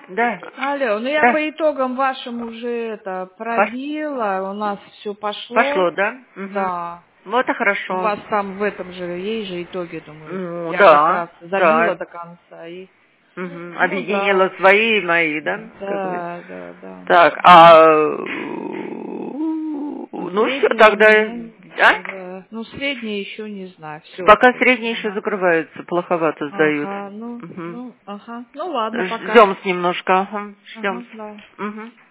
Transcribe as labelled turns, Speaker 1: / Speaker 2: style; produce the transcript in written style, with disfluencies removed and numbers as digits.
Speaker 1: Да.
Speaker 2: Алло, ну я
Speaker 1: Да.
Speaker 2: по итогам вашим уже это пробила, у нас все пошло.
Speaker 1: Пошло, да? Угу.
Speaker 2: Да.
Speaker 1: Вот это
Speaker 2: У
Speaker 1: хорошо.
Speaker 2: вас там в этом же есть же итоги, думаю.
Speaker 1: Ну,
Speaker 2: Я как
Speaker 1: да,
Speaker 2: раз забила
Speaker 1: да.
Speaker 2: до конца и.
Speaker 1: Угу.
Speaker 2: Ну да.
Speaker 1: Объединила свои и мои, да? Как бы.
Speaker 2: Да, да, да.
Speaker 1: Так,
Speaker 2: Ну,
Speaker 1: ну все,
Speaker 2: средние у
Speaker 1: тогда,
Speaker 2: меня.
Speaker 1: а?
Speaker 2: Да. Ну, средние еще не знаю. Все.
Speaker 1: Пока средние еще
Speaker 2: Ага.
Speaker 1: закрываются, плоховато сдают.
Speaker 2: Ага,
Speaker 1: Угу.
Speaker 2: ага. Ну ладно, пока.
Speaker 1: Ждем немножко, ага,
Speaker 2: Ага,
Speaker 1: ждем.
Speaker 2: да.
Speaker 1: Угу.